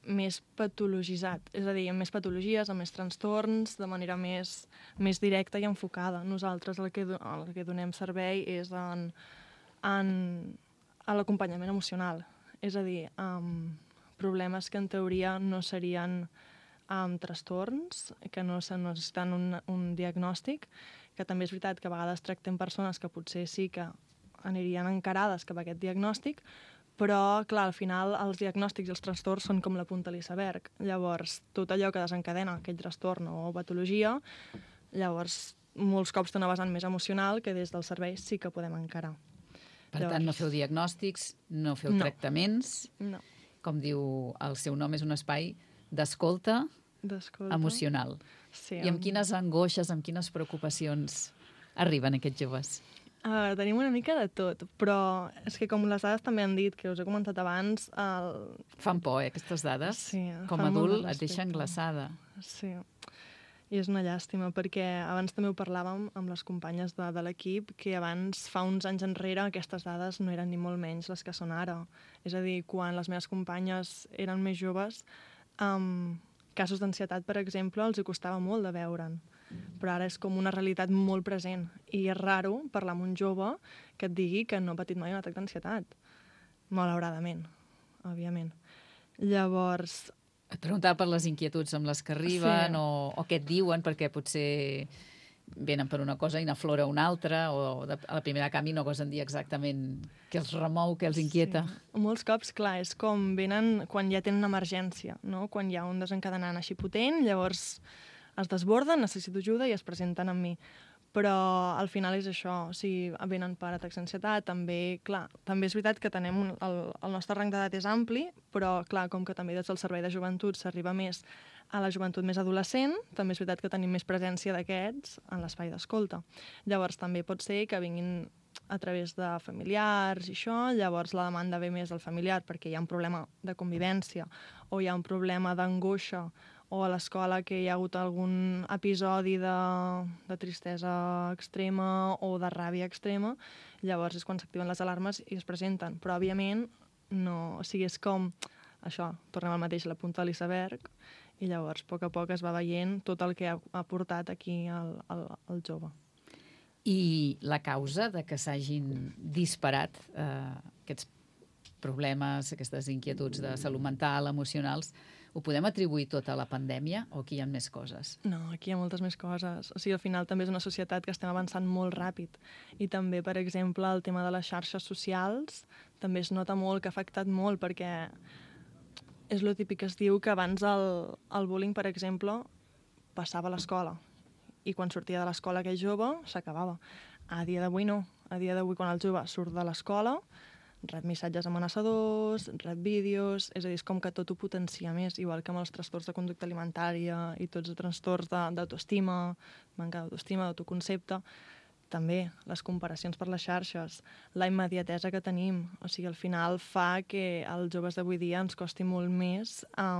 més patologitzat, és a dir, amb més patologies, amb més trastorns, de manera més directa i enfocada. Nosaltres el que donem servei és a l'acompanyament emocional, és a dir, problemes que en teoria no serien trastorns, que no necessiten un diagnòstic, que també és veritat que a vegades tractem persones que potser sí que anirien encarades cap a aquest diagnòstic, però, clar, al final els diagnòstics i els trastorns són com la punta a l'iceberg. Llavors, tot allò que desencadena aquell trastorn o patologia, llavors, molts cops té una vessant més emocional que des del servei sí que podem encarar. Per tant, no feu diagnòstics, no feu tractaments. No. Com diu el seu nom, és un espai d'escolta emocional. Sí, I amb quines angoixes, amb quines preocupacions arriben aquests joves? Tenim una mica de tot, però és que com les dades també han dit, que us he comentat abans... Fan por, aquestes dades? Sí. Com a adult et deixen glaçada. Sí, i és una llàstima, perquè abans també ho parlàvem amb les companyes de l'equip, que abans, fa uns anys enrere, aquestes dades no eren ni molt menys les que són ara. És a dir, quan les meves companyes eren més joves, casos d'ansietat, per exemple, els hi costava molt de veure'n. Però ara és com una realitat molt present i és raro parlar amb un jove que et digui que no ha patit mai un atac d'ansietat, malauradament, òbviament. Llavors... Et preguntava per les inquietuds amb les que arriben o què et diuen, perquè potser venen per una cosa i n'aflora una altra, o a la primera canvi no gosen dir exactament què els remou, què els inquieta. Sí. Molts cops, clar, és com venen quan ja tenen una emergència, no? Quan hi ha un desencadenant així potent, llavors es desborden, necessito ajuda i es presenten amb mi. Però al final és això, o sigui, venen per atacs d'ansietat, també, clar, també és veritat que tenem el nostre rang d'edat és ampli, però, clar, com que també des del servei de joventut s'arriba més a la joventut més adolescent, també és veritat que tenim més presència d'aquests en l'espai d'escolta. Llavors també pot ser que vinguin a través de familiars i això, llavors la demanda ve més del familiar perquè hi ha un problema de convivència o hi ha un problema d'angoixa o a l'escola que hi ha hagut algun episodi de tristesa extrema o de ràbia extrema, llavors és quan s'activen les alarmes i es presenten. Però, òbviament, no... O sigui, és com... Això, tornem al mateix, la punta de l'iceberg, i llavors, a poc es va veient tot el que ha portat aquí el jove. I la causa de que s'hagin disparat aquests problemes, aquestes inquietuds de salut mental, emocionals, ho podem atribuir tot a la pandèmia o aquí hi ha més coses? No, aquí hi ha moltes més coses. O sigui, al final també és una societat que estem avançant molt ràpid. I també, per exemple, el tema de les xarxes socials també es nota molt, que ha afectat molt, perquè és lo típic que es diu que abans el bullying, per exemple, passava a l'escola. I quan sortia de l'escola aquell jove, s'acabava. A dia d'avui no. A dia d'avui, quan el jove surt de l'escola, rep missatges amenaçadors, rep vídeos, és a dir, és com que tot ho potencia més, igual que amb els trastorns de conducta alimentària i tots els trastorns d'autoestima, manca d'autoestima, d'autoconcepte, també les comparacions per les xarxes, la immediatesa que tenim, o sigui, al final fa que als joves d'avui dia ens costi molt més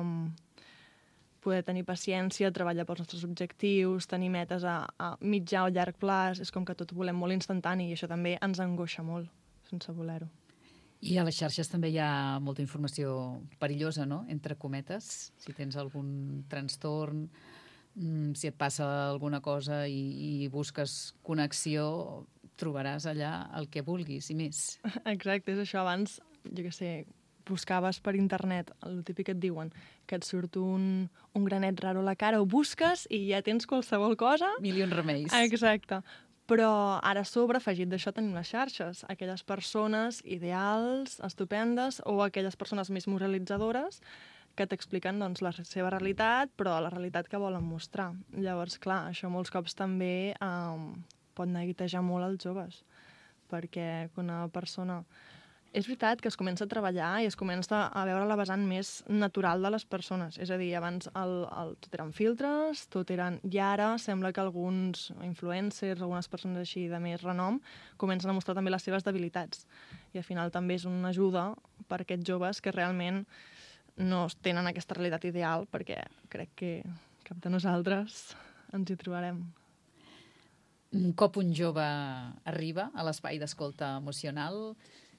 poder tenir paciència, treballar pels nostres objectius, tenir metes a mitjà o llarg plaç, és com que tot ho volem molt instantani i això també ens angoixa molt, sense voler-ho. I a les xarxes també hi ha molta informació perillosa, no?, entre cometes. Si tens algun trastorn, si et passa alguna cosa i busques connexió, trobaràs allà el que vulguis i més. Exacte, és això. Abans, jo què sé, buscaves per internet, el típic que et diuen, que et surt un granet raro a la cara, ho busques i ja tens qualsevol cosa. Milions remeis. Exacte. Però ara a sobre, afegit d'això, tenim les xarxes. Aquelles persones ideals, estupendes, o aquelles persones més moralitzadores que t'expliquen doncs, la seva realitat, però la realitat que volen mostrar. Llavors, clar, això molts cops també pot neguitejar molt els joves, perquè una persona... És veritat que es comença a treballar i es comença a veure la vessant més natural de les persones. És a dir, abans tot eren filtres, tot eren... I ara sembla que alguns influencers, algunes persones així de més renom, comencen a mostrar també les seves debilitats. I al final també és una ajuda per aquests joves que realment no tenen aquesta realitat ideal, perquè crec que cap de nosaltres ens hi trobarem. Un cop un jove arriba a l'espai d'escolta emocional,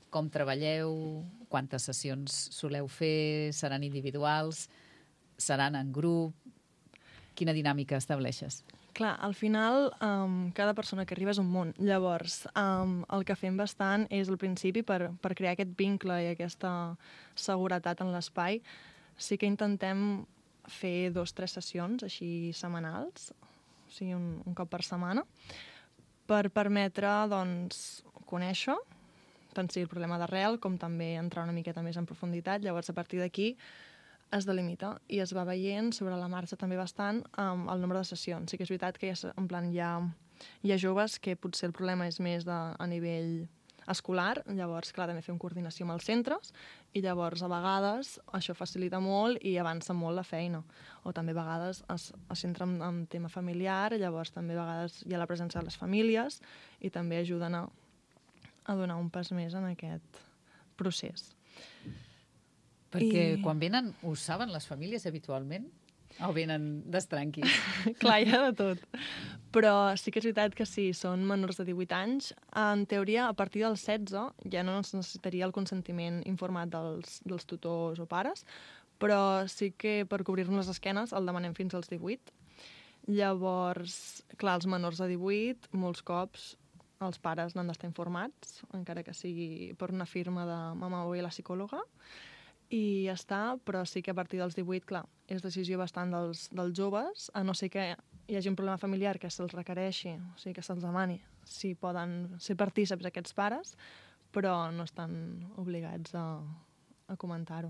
Com treballeu? Quantes sessions soleu fer? Seran individuals? Seran en grup? Quina dinàmica estableixes? Clar, al final, cada persona que arriba és un món. Llavors, el que fem bastant és al principi per crear aquest vincle i aquesta seguretat en l'espai. Sí que intentem fer 2 o 3 sessions així setmanals, o sigui, un cop per setmana, per permetre, doncs, conèixer tant sigui el problema d'arrel com també entrar una miqueta més en profunditat. Llavors, a partir d'aquí es delimita i es va veient sobre la marxa també bastant el nombre de sessions. Sí que és veritat que en plan, hi ha joves que potser el problema és més a nivell escolar, llavors, clar, també fem coordinació amb els centres i llavors, a vegades, això facilita molt i avança molt la feina. O també, a vegades, es centra en tema familiar, llavors també a vegades hi ha la presència de les famílies i també ajuden a donar un pas més en aquest procés. Perquè quan venen, ho saben les famílies habitualment? O venen d'estranquis? Clar, hi ha de tot. Però sí que és veritat que si són menors de 18 anys, en teoria, a partir dels 16 ja no es necessitaria el consentiment informat dels tutors o pares, però sí que per cobrir-nos les esquenes el demanem fins als 18. Llavors, clar, els menors de 18, molts cops els pares n'han d'estar informats, encara que sigui per una firma de mama o la psicòloga, i ja està, però sí que a partir dels 18, clar, és decisió bastant dels joves, a no ser que hi hagi un problema familiar que se'ls requereixi, o sigui, que se'ls demani si poden ser partíceps aquests pares, però no estan obligats a comentar-ho.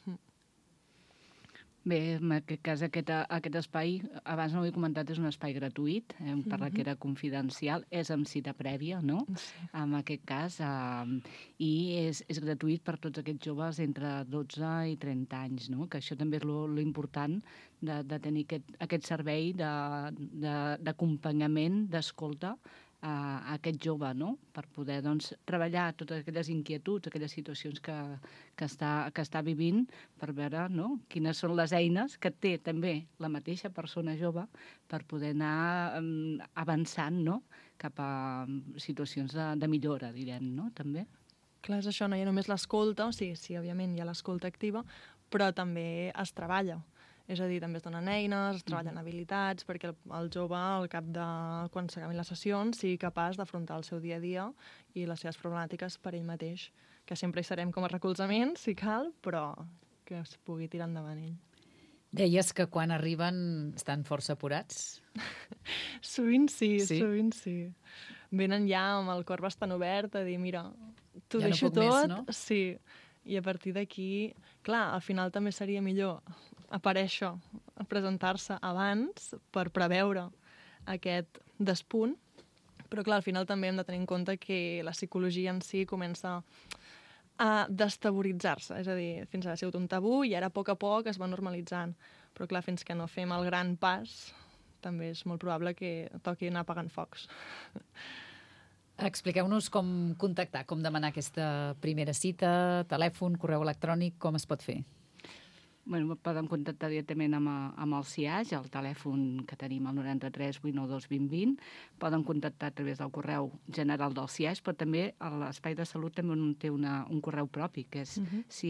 Bé, en aquest cas, aquest espai, abans no ho he comentat, és un espai gratuït, hem parlat que era confidencial, és amb cita prèvia, no? Sí. En aquest cas, i és gratuït per tots aquests joves entre 12 i 30 anys, no? Que això també és l'important de tenir aquest servei d'acompanyament, d'escolta a aquest jove, no? Per poder, doncs, treballar totes aquelles inquietuds, aquelles situacions que està vivint, per veure, no?, quines són les eines que té també la mateixa persona jove per poder anar avançant, no?, cap a situacions de millora, direm, no?, també. Clar, és això, no hi ha només l'escolta, o sigui, sí, òbviament hi ha l'escolta activa, però també es treballa. És a dir, també es donen eines, es treballen habilitats, perquè el jove, al cap de quan s'acabin les sessions, sigui capaç d'afrontar el seu dia a dia i les seves problemàtiques per ell mateix, que sempre hi serem com a recolzament, si cal, però que es pugui tirar endavant ell. Deies que quan arriben estan força apurats? Sovint sí, sovint sí. Venen ja amb el cor bastant obert a dir, mira, t'ho deixo tot. Més, no? Sí, i a partir d'aquí, clar, al final també seria millor aparèixer, presentar-se abans per preveure aquest despunt, però clar, al final també hem de tenir en compte que la psicologia en si comença a destaboritzar-se, és a dir, fins ara ha sigut un tabú i ara a poc es va normalitzant, però clar, fins que no fem el gran pas, també és molt probable que toqui anar apagant focs. Expliqueu-nos com contactar, com demanar aquesta primera cita, telèfon, correu electrònic, com es pot fer? Bueno, poden contactar directament amb el CIAix, el telèfon que tenim al 93 892 2020. Poden contactar a través del correu general del CIAix, però també l'Espai de Salut també té un correu propi, que és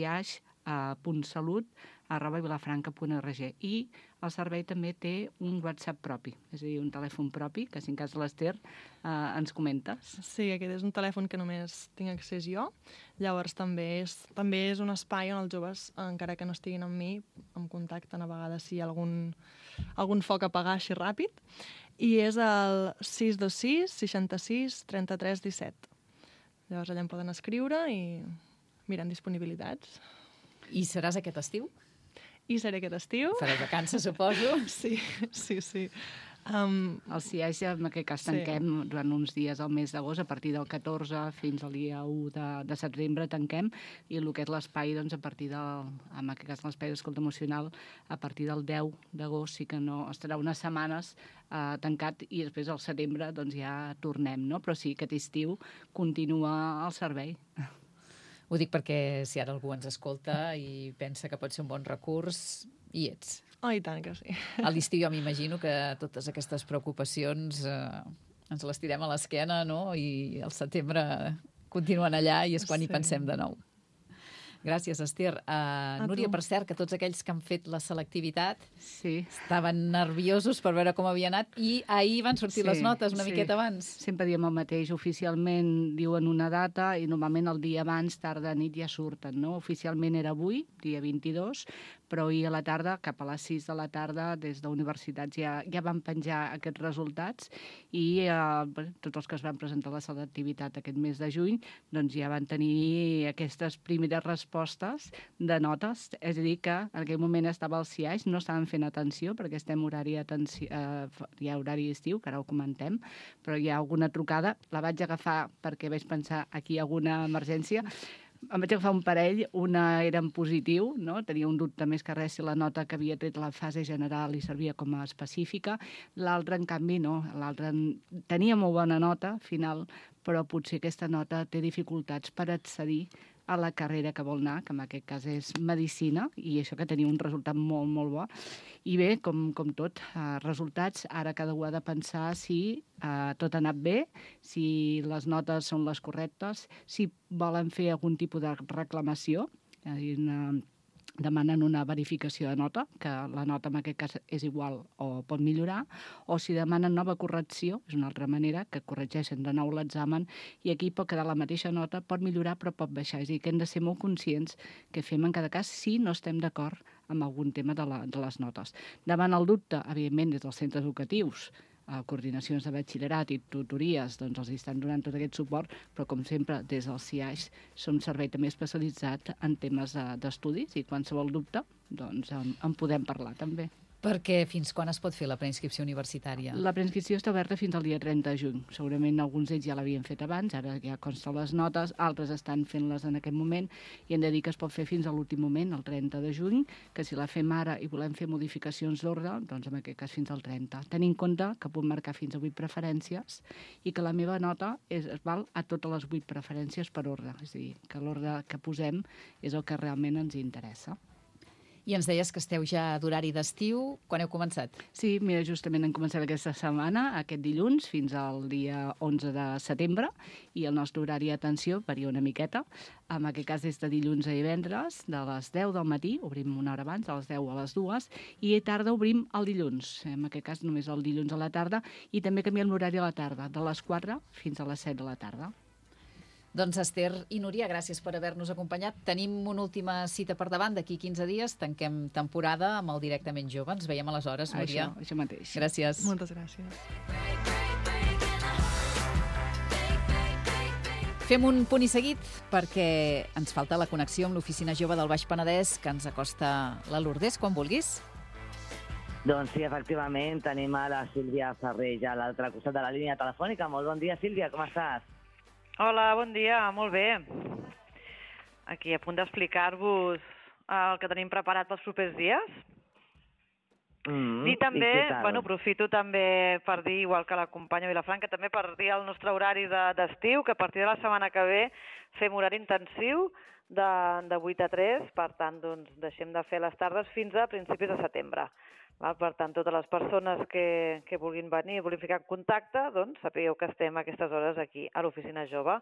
ciaix.salut@vilafranca.org. I el servei també té un WhatsApp propi, és a dir, un telèfon propi, que si en cas de l'Ester ens comentes. Sí, aquest és un telèfon que només tinc accés jo. Llavors també és un espai on els joves, encara que no estiguin amb mi, em contacten a vegades si hi ha algun foc a apagar així ràpid. I és el 626 66 33 17. Llavors allà em poden escriure i miren disponibilitats. I seràs aquest estiu? I seré aquest estiu. Fareu vacances, suposo? Sí. El CIAix, en aquest cas, tanquem durant uns dies al mes d'agost, a partir del 14 fins al dia 1 de setembre tanquem, i el que és l'espai, doncs, a partir en aquest cas l'espai d'escolta emocional, a partir del 10 d'agost sí que no estarà unes setmanes tancat, i després al setembre doncs ja tornem, no? Però sí, aquest estiu continua el servei. Ho dic perquè si ara algú ens escolta i pensa que pot ser un bon recurs, hi ets. Oh, i tant que sí. A l'estiu jo m'imagino que totes aquestes preocupacions ens les tirem a l'esquena, no? I al setembre continuen allà i és quan hi pensem de nou. Gràcies, Esther. Núria, per cert, que tots aquells que han fet la selectivitat estaven nerviosos per veure com havia anat i ahir van sortir les notes una miqueta abans. Sempre diem el mateix. Oficialment diuen una data i normalment el dia abans, tarda, nit, ja surten, no? Oficialment era avui, dia 22, però ahir a la tarda, cap a les 6 de la tarda, des d'universitats ja van penjar aquests resultats i tots els que es van presentar a la selectivitat aquest mes de juny doncs ja van tenir aquestes primeres respostes de notes. És a dir, que en aquell moment estava al CIAix, no estaven fent atenció perquè estem hi ha horari estiu, que ara ho comentem, però hi ha alguna trucada. La vaig agafar perquè vaig pensar aquí hi ha alguna emergència. Em vaig agafar un parell, una era en positiu, no? Tenia un dubte més que res si la nota que havia tret la fase general li servia com a específica. L'altra, en canvi, no. L'altra tenia molt bona nota final, però potser aquesta nota té dificultats per accedir a la carrera que vol anar, que en aquest cas és Medicina, i això que tenia un resultat molt, molt bo. I bé, com tot, resultats, ara cada un ha de pensar si tot ha anat bé, si les notes són les correctes, si volen fer algun tipus de reclamació, demanen una verificació de nota, que la nota en aquest cas és igual o pot millorar, o si demanen nova correcció, és una altra manera, que corregeixen de nou l'examen, i aquí pot quedar la mateixa nota, pot millorar però pot baixar. És a dir, que hem de ser molt conscients que fem en cada cas si no estem d'acord amb algun tema de les notes. Davant el dubte, evidentment, des dels centres educatius, coordinacions de batxillerat i tutories, doncs els estan donant tot aquest suport, però com sempre des del CIAix som servei també especialitzat en temes d'estudis i qualsevol dubte doncs en podem parlar també. Perquè fins quan es pot fer la preinscripció universitària? La preinscripció està oberta fins al dia 30 de juny. Segurament alguns d'ells ja l'havien fet abans, ara ja consten les notes, altres estan fent-les en aquest moment i hem de dir que es pot fer fins a l'últim moment, el 30 de juny, que si la fem ara i volem fer modificacions d'ordre, doncs en aquest cas fins al 30. Tenint en compte que puc marcar fins a 8 preferències i que la meva nota es val a totes les 8 preferències per ordre. És a dir, que l'ordre que posem és el que realment ens interessa. I ens deies que esteu ja d'horari d'estiu. Quan heu començat? Sí, mira, justament hem començat aquesta setmana, aquest dilluns, fins al dia 11 de setembre, i el nostre horari d'atenció varia una miqueta. En aquest cas, des de dilluns a divendres, de les 10 del matí, obrim una hora abans, de les 10 a les 2, i a tarda obrim el dilluns. En aquest cas, només el dilluns a la tarda, i també canviem l'horari a la tarda, de les 4 fins a les 7 de la tarda. Doncs Esther i Núria, gràcies per haver-nos acompanyat. Tenim una última cita per davant, d'aquí 15 dies, tanquem temporada amb el Directament Jove. Ens veiem aleshores, Núria. Això mateix. Gràcies. Moltes gràcies. Fem un punt i seguit perquè ens falta la connexió amb l'Oficina Jove del Baix Penedès, que ens acosta la Lourdes, quan vulguis. Doncs sí, efectivament, tenim a la Sílvia Ferrer ja a l'altre costat de la línia telefònica. Molt bon dia, Sílvia, com estàs? Hola, bon dia, molt bé. Aquí a punt d'explicar-vos el que tenim preparat pels propers dies. I també, aprofito també per dir, igual que la companya Vilafranca, també per dir el nostre horari d'estiu, que a partir de la setmana que ve fem horari intensiu de 8 a 3, per tant, doncs, deixem de fer les tardes fins a principis de setembre. Per tant, totes les persones que vulguin venir, vulguin ficar en contacte, doncs sapigueu que estem a aquestes hores aquí, a l'Oficina Jove.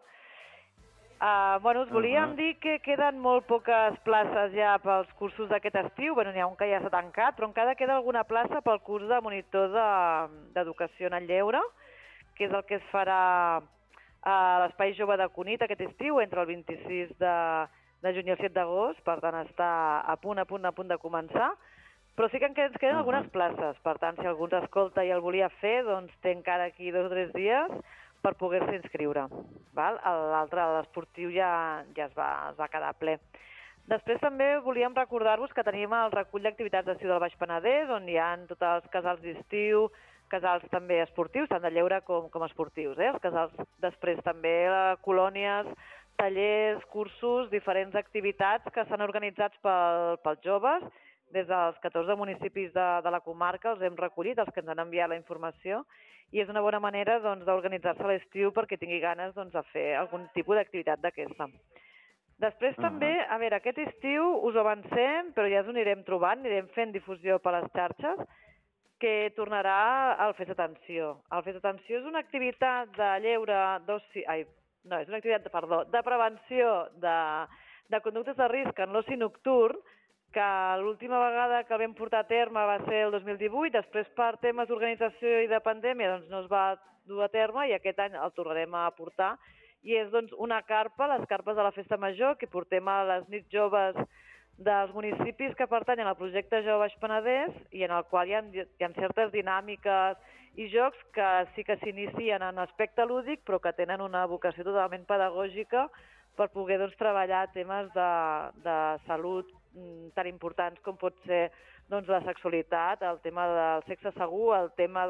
Us volíem dir que queden molt poques places ja pels cursos d'aquest estiu. N'hi ha un que ja s'ha tancat, però encara queda alguna plaça pel curs de monitor d'educació en el lleure, que és el que es farà a l'Espai Jove de Cunit aquest estiu, entre el 26 de juny i el 7 d'agost, per tant està a punt de començar. Però sí que ens queden algunes places, per tant, si algú ens escolta i el volia fer, doncs té encara aquí 2 o 3 dies per poder-se inscriure. L'altre, l'esportiu, ja es va quedar ple. Després també volíem recordar-vos que tenim el recull d'activitats d'estiu del Baix Penedès, on hi ha tots els casals d'estiu, casals també esportius, tant de lleure com esportius. Els casals després també, colònies, tallers, cursos, diferents activitats que s'han organitzat pels joves. Des dels 14 municipis de la comarca els hem recollit, els que ens han enviat la informació, i és una bona manera d'organitzar-se a l'estiu perquè tingui ganes de fer algun tipus d'activitat d'aquesta. Després també, aquest estiu us ho avancem, però ja us ho anirem trobant, anirem fent difusió per les xarxes, que tornarà al Fes Atenció. El Fes Atenció és una activitat de lleure No, és una activitat, de prevenció de conductes de risc en l'oci nocturn, que l'última vegada que el vam portar a terme va ser el 2018, després per temes d'organització i de pandèmia doncs no es va dur a terme i aquest any el tornarem a portar. I és doncs una carpa, les carpes de la Festa Major, que portem a les nits joves dels municipis que pertanyen al projecte Jove Baix Penedès i en el qual hi ha certes dinàmiques i jocs que sí que s'inicien en aspecte lúdic però que tenen una vocació totalment pedagògica per poder treballar temes de salut tan importants com pot ser la sexualitat, el tema del sexe segur, el tema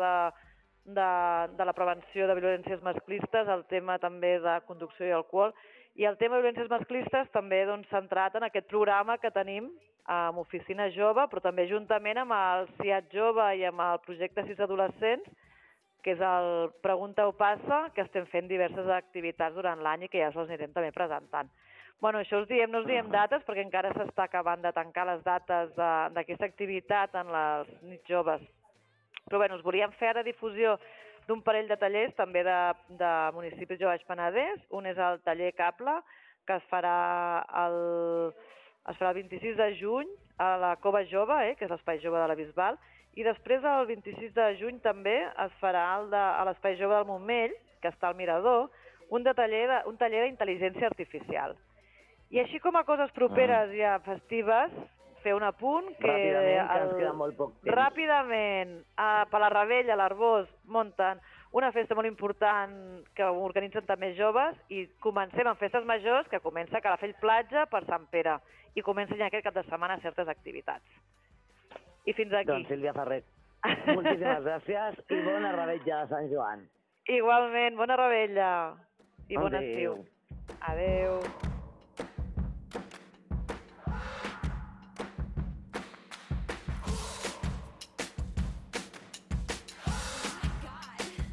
de la prevenció de violències masclistes, el tema també de conducció i alcohol, i el tema de violències masclistes també centrat en aquest programa que tenim amb Oficina Jove, però també juntament amb el CIAT Jove i amb el projecte 6 Adolescents, que és el Pregunta o Passa, que estem fent diverses activitats durant l'any i que ja les anirem també presentant. Bueno, això no us diem dates perquè encara s'està acabant de tancar les dates d'aquesta activitat en les nits joves. Però bé, us volíem fer ara difusió d'un parell de tallers també de municipis de Baix Penedès. Un és el taller Cable, que es farà el 26 de juny a la Cova Jove, que és l'Espai Jove de la Bisbal, i després el 26 de juny també es farà a l'Espai Jove del Montmell, que està al Mirador, un taller d'intel·ligència artificial. I així com a coses properes i festives, fer un apunt que ens queda molt poc temps. Ràpidament, per la Ravella, a l'Arbós, munten una festa molt important que organitzen també joves i comencem amb festes majors, que comença a Calafell Platja per Sant Pere i comencen ja aquest cap de setmana certes activitats. I fins aquí. Doncs Sílvia Ferrer, moltíssimes gràcies i bona Ravella de Sant Joan. Igualment, bona Ravella i bon estiu. Adéu.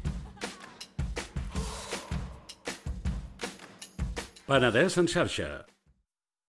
Penedès en xarxa.